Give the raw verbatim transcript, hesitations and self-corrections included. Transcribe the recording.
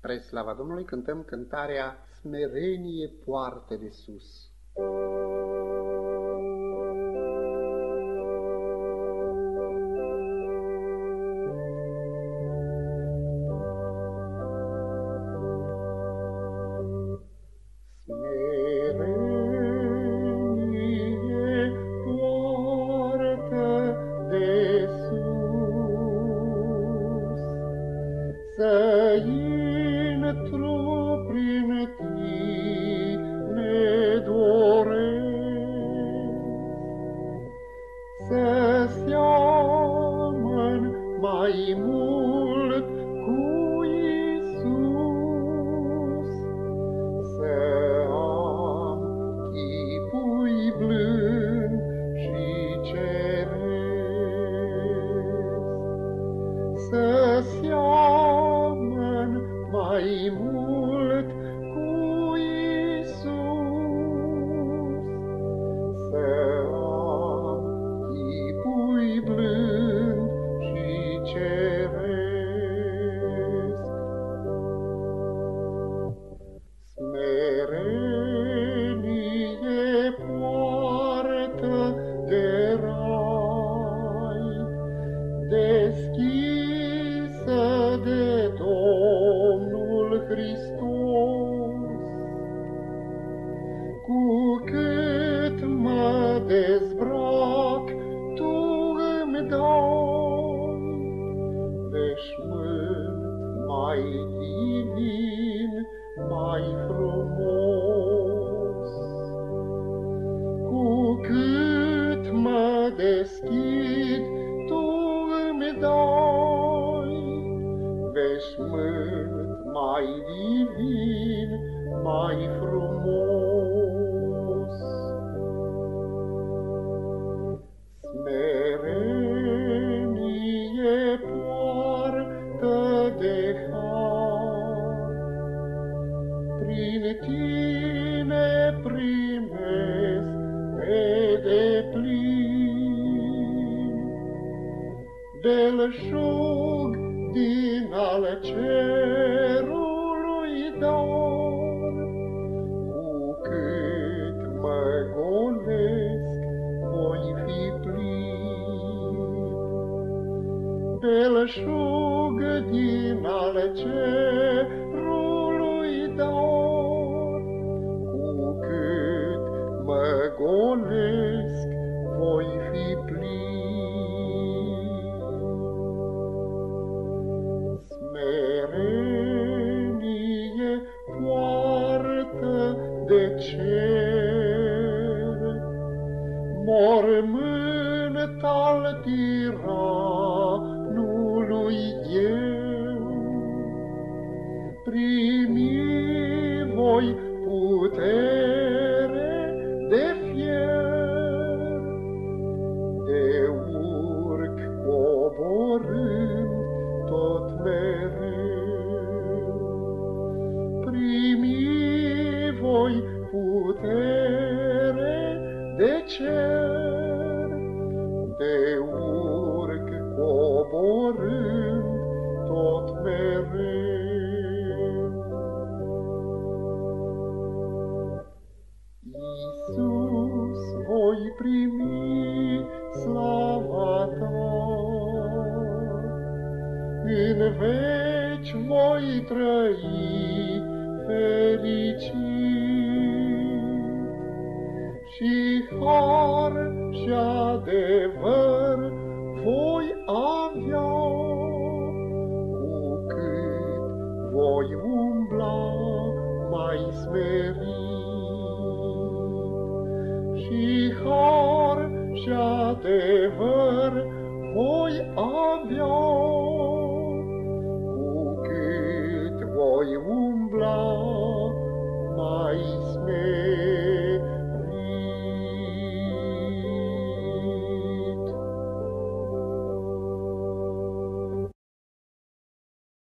Spre slava Domnului cântăm cântarea Smerenie poartă de sus. Smerenie poartă de sus, să intru prin tine doresc, să seamăn mai mult cu Iisus, să am chipul blând și ceresc, să seamăn mai mult cu Iisus, să am chipul blând și ceresc. Smerenie poartă de rai, deschisă de Domnul Hristos. Cu cât mă dezbrac, Tu îmi dai veșmânt mai divin, mai frumos. Cu cât mă deschid, Tu îmi dai veșmânt mai divin, mai frumos. Smerenie poartă de har, prin Tine primesc pe deplin belșug din al cerului dar. Cu cât mă golesc, voi fi plin, belșug din al cerului dar. Cu cât mă golesc, voi fi plin. Smerenie poartă de cer, mormânt al tiranului eu. Primi voi putere de fier, de urc coborând tot mereu. Primi voi putere de cer, de urc coborând tot mereu. Iisus, voi primi slava Ta, în veci voi trăi fericit, și har și adevăr voi avea, cu cât voi umbla mai smerit. Și har și adevăr